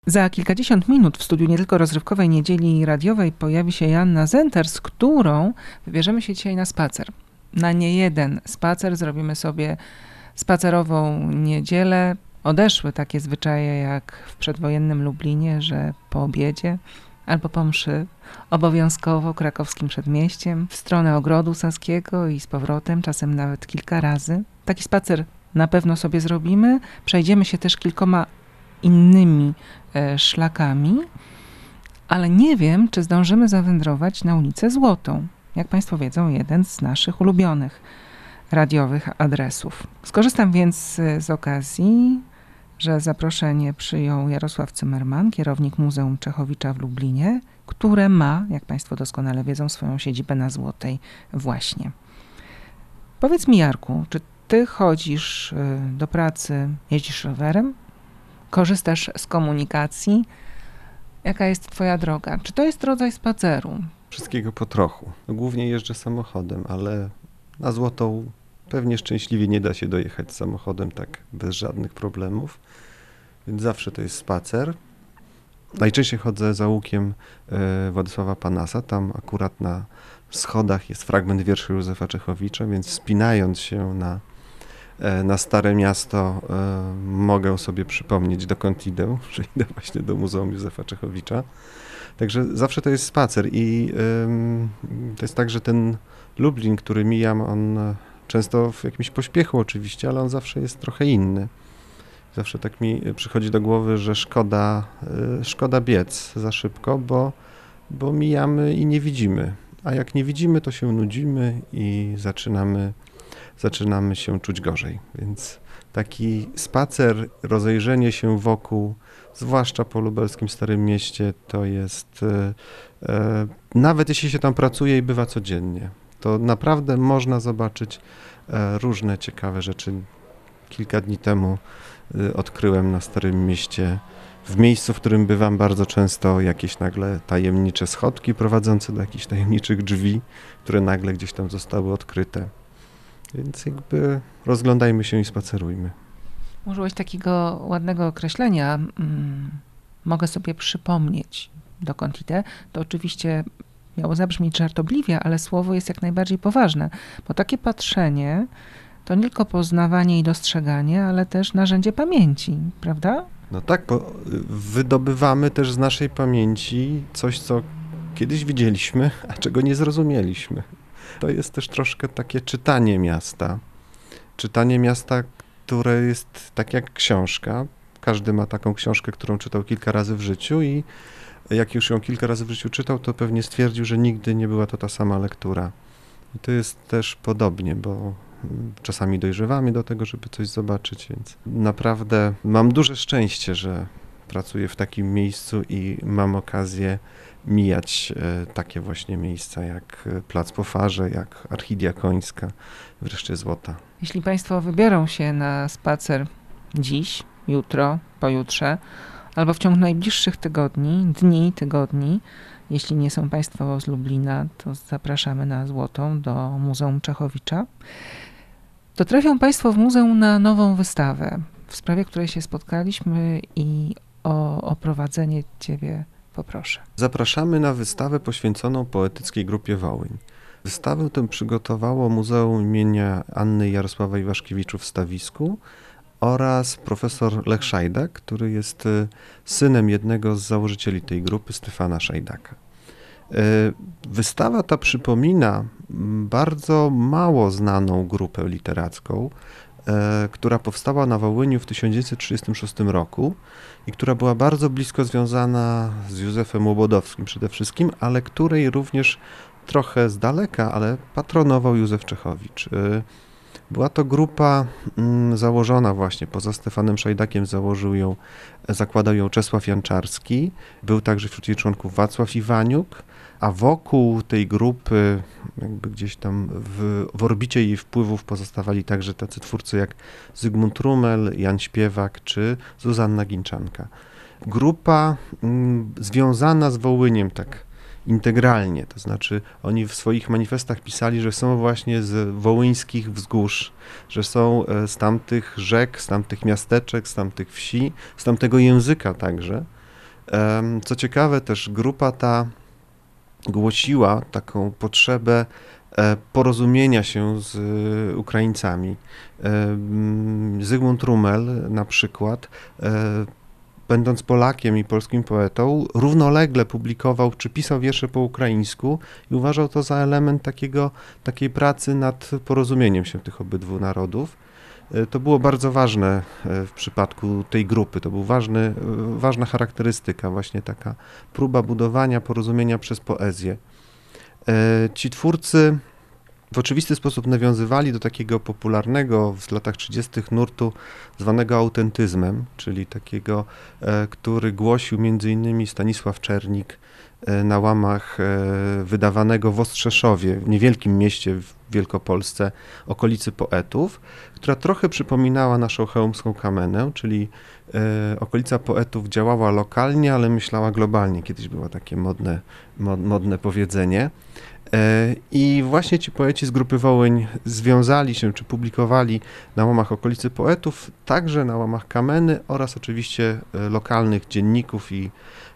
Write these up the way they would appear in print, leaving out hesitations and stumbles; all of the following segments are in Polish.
Za kilkadziesiąt minut w studiu Nie Tylko Rozrywkowej Niedzieli Radiowej pojawi się Joanna Zenter, z którą wybierzemy się dzisiaj na spacer. Na niejeden spacer zrobimy sobie spacerową niedzielę. Odeszły takie zwyczaje jak w przedwojennym Lublinie, że po obiedzie albo po mszy obowiązkowo krakowskim przedmieściem w stronę Ogrodu Saskiego i z powrotem, czasem nawet kilka razy. Taki spacer na pewno sobie zrobimy. Przejdziemy się też kilkoma innymi szlakami, ale nie wiem, czy zdążymy zawędrować na ulicę Złotą. Jak Państwo wiedzą, jeden z naszych ulubionych radiowych adresów. Skorzystam więc z okazji, że zaproszenie przyjął Jarosław Cymmerman, kierownik Muzeum Czechowicza w Lublinie, które ma, jak Państwo doskonale wiedzą, swoją siedzibę na Złotej właśnie. Powiedz mi, Jarku, czy Ty chodzisz do pracy, jeździsz rowerem? Korzystasz z komunikacji? Jaka jest Twoja droga? Czy to jest rodzaj spaceru? Wszystkiego po trochu. Głównie jeżdżę samochodem, ale na Złotą pewnie szczęśliwie nie da się dojechać samochodem tak bez żadnych problemów, więc zawsze to jest spacer. Najczęściej chodzę zaułkiem Władysława Panasa, tam akurat na schodach jest fragment wierszy Józefa Czechowicza, więc wspinając się na Stare Miasto mogę sobie przypomnieć, dokąd idę, że idę właśnie do Muzeum Józefa Czechowicza. Także zawsze to jest spacer i to jest tak, że ten Lublin, który mijam, on często w jakimś pośpiechu oczywiście, ale on zawsze jest trochę inny. Zawsze tak mi przychodzi do głowy, że szkoda biec za szybko, bo mijamy i nie widzimy. A jak nie widzimy, to się nudzimy i zaczynamy się czuć gorzej. Więc taki spacer, rozejrzenie się wokół, zwłaszcza po lubelskim Starym Mieście, to jest, nawet jeśli się tam pracuje i bywa codziennie, to naprawdę można zobaczyć różne ciekawe rzeczy. Kilka dni temu odkryłem na Starym Mieście, w miejscu, w którym bywam bardzo często, jakieś nagle tajemnicze schodki prowadzące do jakichś tajemniczych drzwi, które nagle gdzieś tam zostały odkryte. Więc jakby rozglądajmy się i spacerujmy. Użyłeś takiego ładnego określenia. Mogę sobie przypomnieć, dokąd idę. To oczywiście miało zabrzmieć żartobliwie, ale słowo jest jak najbardziej poważne, bo takie patrzenie to nie tylko poznawanie i dostrzeganie, ale też narzędzie pamięci, prawda? No tak, bo wydobywamy też z naszej pamięci coś, co kiedyś widzieliśmy, a czego nie zrozumieliśmy. To jest też troszkę takie czytanie miasta. Czytanie miasta, które jest tak jak książka. Każdy ma taką książkę, którą czytał kilka razy w życiu i jak już ją kilka razy w życiu czytał, to pewnie stwierdził, że nigdy nie była to ta sama lektura. I to jest też podobnie, bo czasami dojrzewamy do tego, żeby coś zobaczyć, więc naprawdę mam duże szczęście, że pracuję w takim miejscu i mam okazję mijać takie właśnie miejsca jak Plac po Farze, jak Archidiakońska, wreszcie Złota. Jeśli Państwo wybiorą się na spacer dziś, jutro, pojutrze, albo w ciągu najbliższych tygodni, jeśli nie są Państwo z Lublina, to zapraszamy na Złotą do Muzeum Czechowicza, to trafią Państwo w muzeum na nową wystawę, w sprawie której się spotkaliśmy i o oprowadzenie Ciebie poproszę. Zapraszamy na wystawę poświęconą poetyckiej grupie Wołyń. Wystawę tę przygotowało Muzeum imienia Anny i Jarosława Iwaszkiewiczów w Stawisku oraz profesor Lech Szajdak, który jest synem jednego z założycieli tej grupy, Stefana Szajdaka. Wystawa ta przypomina bardzo mało znaną grupę literacką, która powstała na Wołyniu w 1936 roku i która była bardzo blisko związana z Józefem Łobodowskim przede wszystkim, ale której również trochę z daleka, ale patronował Józef Czechowicz. Była to grupa założona właśnie, poza Stefanem Szajdakiem zakładał ją Czesław Janczarski, był także wśród jej członków Wacław Iwaniuk, a wokół tej grupy, jakby gdzieś tam w orbicie jej wpływów pozostawali także tacy twórcy jak Zygmunt Rummel, Jan Śpiewak czy Zuzanna Ginczanka. Grupa związana z Wołyniem tak integralnie, to znaczy oni w swoich manifestach pisali, że są właśnie z wołyńskich wzgórz, że są z tamtych rzek, z tamtych miasteczek, z tamtych wsi, z tamtego języka także. Co ciekawe, też grupa ta głosiła taką potrzebę porozumienia się z Ukraińcami. Zygmunt Rummel na przykład, będąc Polakiem i polskim poetą, równolegle publikował czy pisał wiersze po ukraińsku i uważał to za element takiej pracy nad porozumieniem się tych obydwu narodów. To było bardzo ważne w przypadku tej grupy, to była ważna charakterystyka, właśnie taka próba budowania porozumienia przez poezję. Ci twórcy w oczywisty sposób nawiązywali do takiego popularnego w latach 30. nurtu zwanego autentyzmem, czyli takiego, który głosił m.in. Stanisław Czernik na łamach wydawanego w Ostrzeszowie, w niewielkim mieście w Wielkopolsce, okolicy poetów, która trochę przypominała naszą chełmską Kamenę, czyli okolica poetów działała lokalnie, ale myślała globalnie. Kiedyś było takie modne powiedzenie. I właśnie ci poeci z Grupy Wołyń związali się, czy publikowali na łamach okolicy poetów, także na łamach Kameny oraz oczywiście lokalnych dzienników i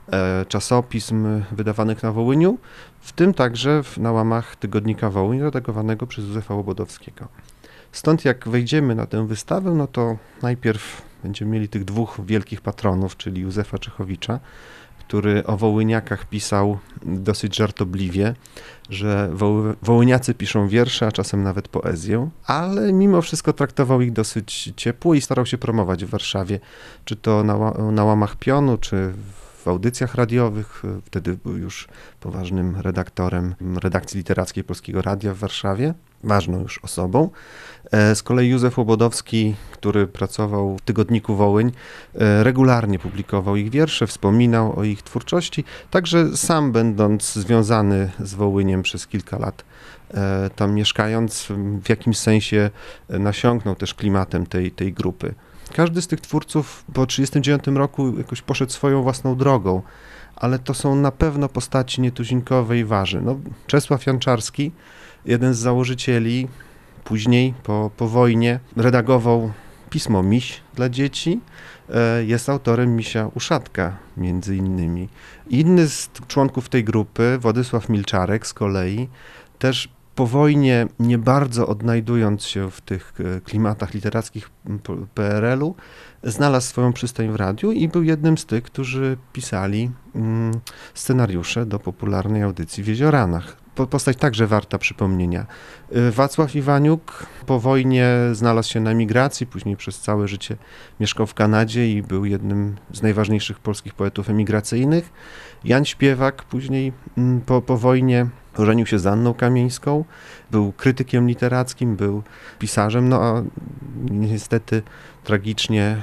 czasopism wydawanych na Wołyniu, w tym także na łamach Tygodnika Wołyń, redagowanego przez Józefa Łobodowskiego. Stąd jak wejdziemy na tę wystawę, no to najpierw będziemy mieli tych dwóch wielkich patronów, czyli Józefa Czechowicza, który o Wołyniakach pisał dosyć żartobliwie, że Wołyniacy piszą wiersze, a czasem nawet poezję, ale mimo wszystko traktował ich dosyć ciepło i starał się promować w Warszawie, czy to na łamach Pionu, czy w audycjach radiowych. Wtedy był już poważnym redaktorem redakcji literackiej Polskiego Radia w Warszawie, ważną już osobą. Z kolei Józef Łobodowski, który pracował w Tygodniku Wołyń, regularnie publikował ich wiersze, wspominał o ich twórczości, także sam będąc związany z Wołyniem przez kilka lat, tam mieszkając, w jakimś sensie nasiąknął też klimatem tej grupy. Każdy z tych twórców po 1939 roku jakoś poszedł swoją własną drogą, ale to są na pewno postaci nietuzinkowej waży. No, Czesław Janczarski, jeden z założycieli, później po wojnie redagował pismo Miś dla dzieci, jest autorem Misia Uszatka między innymi. Inny z członków tej grupy, Władysław Milczarek z kolei, też po wojnie, nie bardzo odnajdując się w tych klimatach literackich PRL-u, znalazł swoją przystań w radiu i był jednym z tych, którzy pisali scenariusze do popularnej audycji w Jezioranach. Postać także warta przypomnienia. Wacław Iwaniuk po wojnie znalazł się na emigracji, później przez całe życie mieszkał w Kanadzie i był jednym z najważniejszych polskich poetów emigracyjnych. Jan Śpiewak później po wojnie ożenił się z Anną Kamieńską, był krytykiem literackim, był pisarzem, no a niestety tragicznie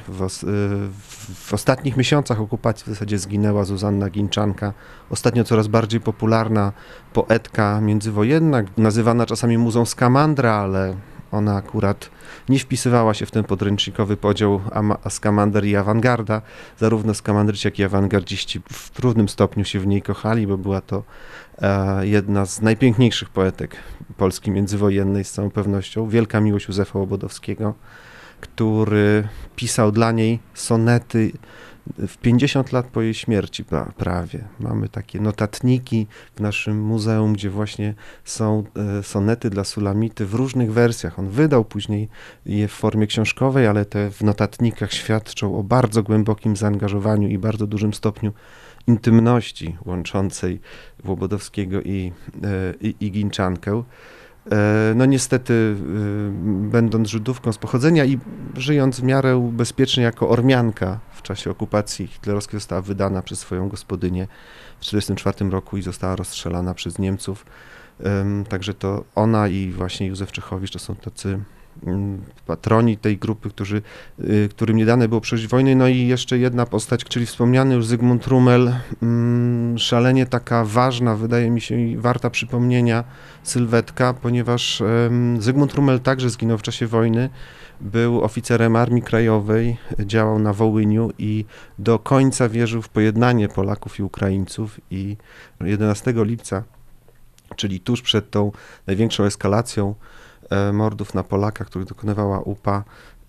w ostatnich miesiącach okupacji w zasadzie zginęła Zuzanna Ginczanka, ostatnio coraz bardziej popularna poetka międzywojenna, nazywana czasami muzą Skamandra, ale ona akurat nie wpisywała się w ten podręcznikowy podział skamander i awangarda. Zarówno skamandryci, jak i awangardziści w równym stopniu się w niej kochali, bo była to jedna z najpiękniejszych poetek Polski międzywojennej z całą pewnością. Wielka miłość Józefa Łobodowskiego, który pisał dla niej sonety w 50 lat po jej śmierci prawie. Mamy takie notatniki w naszym muzeum, gdzie właśnie są sonety dla Sulamity w różnych wersjach. On wydał później je w formie książkowej, ale te w notatnikach świadczą o bardzo głębokim zaangażowaniu i bardzo dużym stopniu intymności łączącej Łobodowskiego i Ginczankę. No niestety, będąc Żydówką z pochodzenia i żyjąc w miarę bezpiecznie jako Ormianka w czasie okupacji hitlerowskiej, została wydana przez swoją gospodynię w 1944 roku i została rozstrzelana przez Niemców. Także to ona i właśnie Józef Czechowicz to są tacy patroni tej grupy, którym nie dane było przeżyć wojny. No i jeszcze jedna postać, czyli wspomniany już Zygmunt Rummel, szalenie taka ważna, wydaje mi się, i warta przypomnienia sylwetka, ponieważ Zygmunt Rummel także zginął w czasie wojny, był oficerem Armii Krajowej, działał na Wołyniu i do końca wierzył w pojednanie Polaków i Ukraińców i 11 lipca, czyli tuż przed tą największą eskalacją mordów na Polakach, których dokonywała UPA,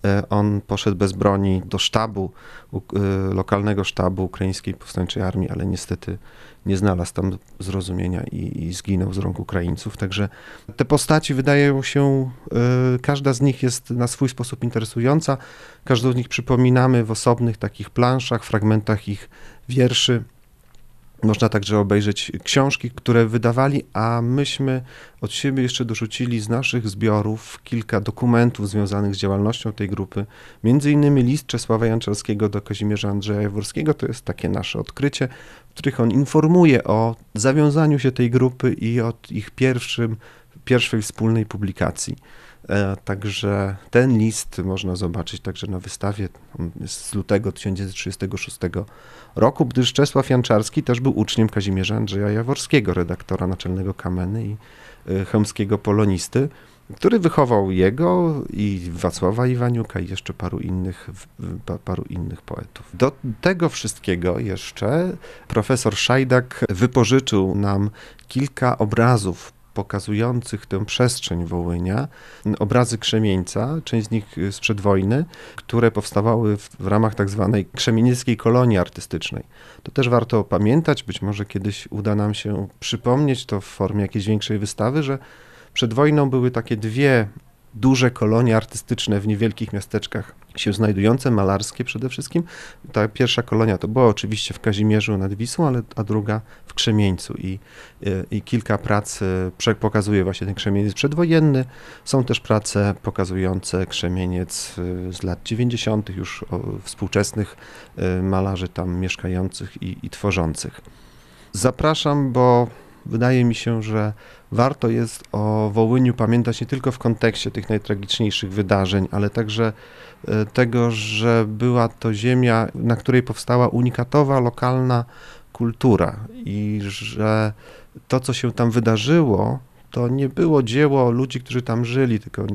On poszedł bez broni do sztabu, lokalnego sztabu Ukraińskiej Powstańczej Armii, ale niestety nie znalazł tam zrozumienia i zginął z rąk Ukraińców. Także te postaci wydają się, każda z nich jest na swój sposób interesująca. Każdą z nich przypominamy w osobnych takich planszach, fragmentach ich wierszy. Można także obejrzeć książki, które wydawali, a myśmy od siebie jeszcze dorzucili z naszych zbiorów kilka dokumentów związanych z działalnością tej grupy. Między innymi list Czesława Janczarskiego do Kazimierza Andrzeja Jaworskiego. To jest takie nasze odkrycie, w których on informuje o zawiązaniu się tej grupy i o ich pierwszej wspólnej publikacji. Także ten list można zobaczyć także na wystawie, on jest z lutego 1936 roku, gdyż Czesław Janczarski też był uczniem Kazimierza Andrzeja Jaworskiego, redaktora naczelnego Kameny i chełmskiego polonisty, który wychował jego i Wacława Iwaniuka i jeszcze paru innych poetów. Do tego wszystkiego jeszcze profesor Szajdak wypożyczył nam kilka obrazów pokazujących tę przestrzeń Wołynia, obrazy Krzemieńca, część z nich sprzed wojny, które powstawały w ramach tak zwanej krzemienieckiej kolonii artystycznej. To też warto pamiętać, być może kiedyś uda nam się przypomnieć to w formie jakiejś większej wystawy, że przed wojną były takie dwie duże kolonie artystyczne w niewielkich miasteczkach się znajdujące, malarskie przede wszystkim. Ta pierwsza kolonia to była oczywiście w Kazimierzu nad Wisłą, a druga w Krzemieńcu i kilka prac pokazuje właśnie ten Krzemieniec przedwojenny. Są też prace pokazujące Krzemieniec z lat 90. już współczesnych malarzy tam mieszkających i tworzących. Zapraszam, bo wydaje mi się, że warto jest o Wołyniu pamiętać nie tylko w kontekście tych najtragiczniejszych wydarzeń, ale także tego, że była to ziemia, na której powstała unikatowa, lokalna kultura i że to, co się tam wydarzyło, to nie było dzieło ludzi, którzy tam żyli, tylko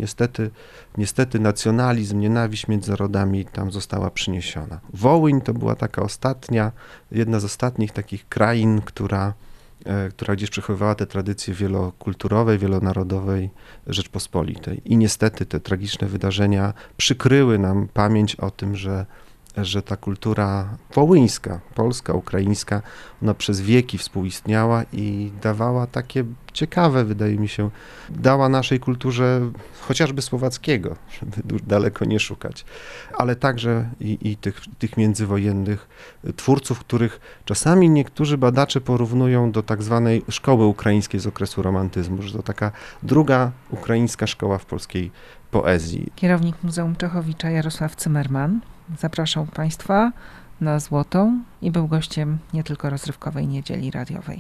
niestety nacjonalizm, nienawiść między narodami tam została przyniesiona. Wołyń to była taka jedna z ostatnich takich krain, która gdzieś przechowywała te tradycje wielokulturowej, wielonarodowej Rzeczpospolitej. I niestety te tragiczne wydarzenia przykryły nam pamięć o tym, że ta kultura wołyńska, polska, ukraińska, ona przez wieki współistniała i dawała takie ciekawe, wydaje mi się, dała naszej kulturze chociażby słowackiego, żeby daleko nie szukać, ale także i tych międzywojennych twórców, których czasami niektórzy badacze porównują do tak zwanej szkoły ukraińskiej z okresu romantyzmu, że to taka druga ukraińska szkoła w polskiej poezji. Kierownik Muzeum Czechowicza Jarosław Cymmerman zapraszał Państwa na Złotą i był gościem nie tylko rozrywkowej niedzieli radiowej.